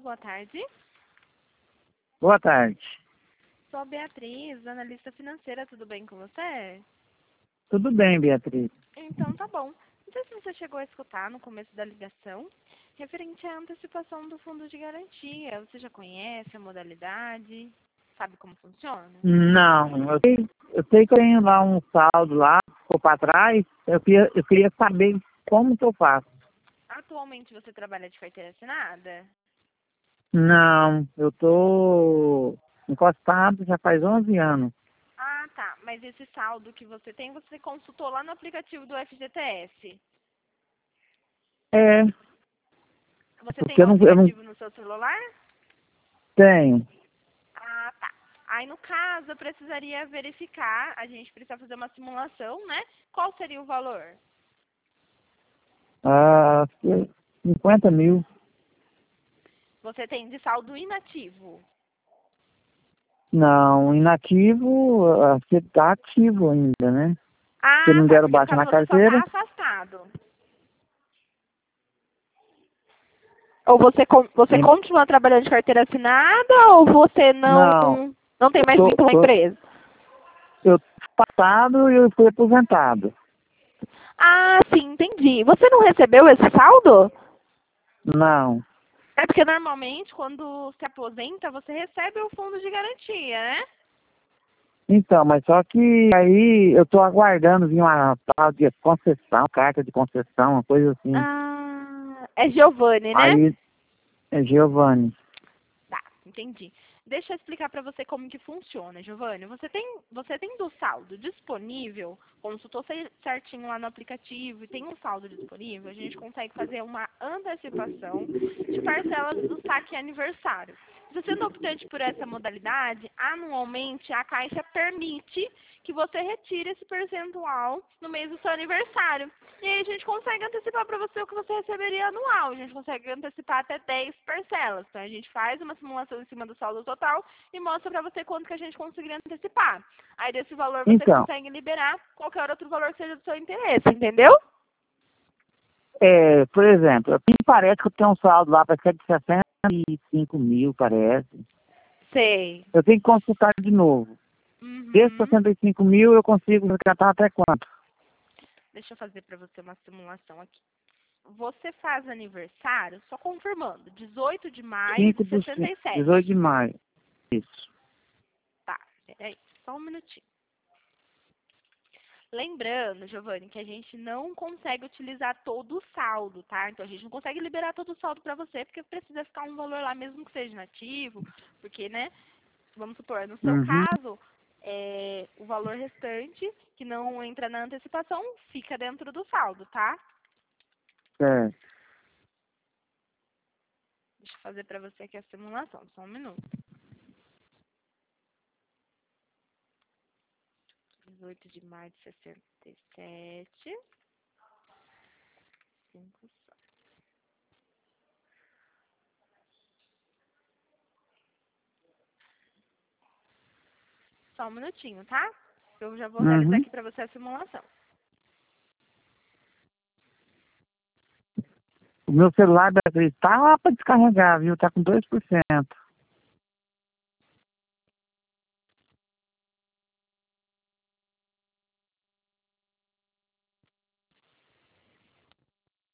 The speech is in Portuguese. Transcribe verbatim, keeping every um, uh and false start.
boa tarde. Boa tarde. Sou a Beatriz, analista financeira, tudo bem com você? Tudo bem, Beatriz. Então tá bom. Não sei se você chegou a escutar no começo da ligação, referente à antecipação do fundo de garantia. Você já conhece a modalidade? Sabe como funciona? Não, eu sei, eu sei que eu tenho lá um saldo lá, ficou para trás, eu queria, eu queria saber como que eu faço. Atualmente você trabalha de carteira assinada? Não, eu tô encostado já faz onze anos. Ah, tá. Mas esse saldo que você tem, você consultou lá no aplicativo do F G T S. É, Você porque tem eu o não, eu não aplicativo no seu celular? tenho. Ah, tá. Aí, no caso, eu precisaria verificar, a gente precisa fazer uma simulação, né? Qual seria o valor? Ah, cinquenta mil. Você tem de saldo inativo. Não, inativo, ah, você tá ativo ainda, né? Porque Ah, não tá. deram Porque no baixa caso na você só está carteira? afastado. Ou você, con- você Em- continua trabalhando de carteira assinada ou você não, Não, não tem eu mais tô, vínculo à tô, empresa? eu tô passado e eu fui aposentado. Ah, sim, entendi. Você não recebeu esse saldo? Não. É porque normalmente quando se aposenta você recebe o fundo de garantia, né? Então, mas só que aí eu tô aguardando vir uma tal de concessão, carta de concessão, uma coisa assim. Ah, é Giovanni, né? Aí, é Giovanni. Tá, entendi. Deixa eu explicar para você como que funciona, Giovanni. Você tem, você tem do saldo disponível, consultou cer- certinho lá no aplicativo e tem um saldo disponível, a gente consegue fazer uma antecipação de parcelas do saque aniversário. Se você não optante por essa modalidade, anualmente a Caixa permite que você retire esse percentual no mês do seu aniversário. E aí a gente consegue antecipar para você o que você receberia anual. A gente consegue antecipar até dez parcelas. Então a gente faz uma simulação em cima do saldo total e mostra para você quanto que a gente conseguiria antecipar. Aí desse valor você Então, consegue liberar qualquer outro valor que seja do seu interesse, entendeu? é, por exemplo, me parece que eu tenho um saldo lá, parece que é de sessenta e cinco mil, parece. Sei. Eu tenho que consultar de novo. Desses Uhum. sessenta e cinco mil eu consigo resgatar até quanto? Deixa eu fazer para você uma simulação aqui. Você faz aniversário, só confirmando, dezoito de maio de cinco do sessenta e dezoito sete. de maio. Isso. Tá, peraí, só um minutinho. Lembrando, Giovanni, que a gente não consegue utilizar todo o saldo, tá? Então a gente não consegue liberar todo o saldo para você, porque precisa ficar um valor lá, mesmo que seja nativo, porque, né? Vamos supor, no seu Uhum. caso, é, o valor restante, que não entra na antecipação, fica dentro do saldo, tá? É. Deixa eu fazer para você aqui a simulação, só um minuto. dezoito de maio de sessenta e sete. cinco só. Só um minutinho, tá? Eu já vou realizar Uhum. aqui para você a simulação. O meu celular Beatriz, tá lá para descarregar, viu? Tá com dois por cento.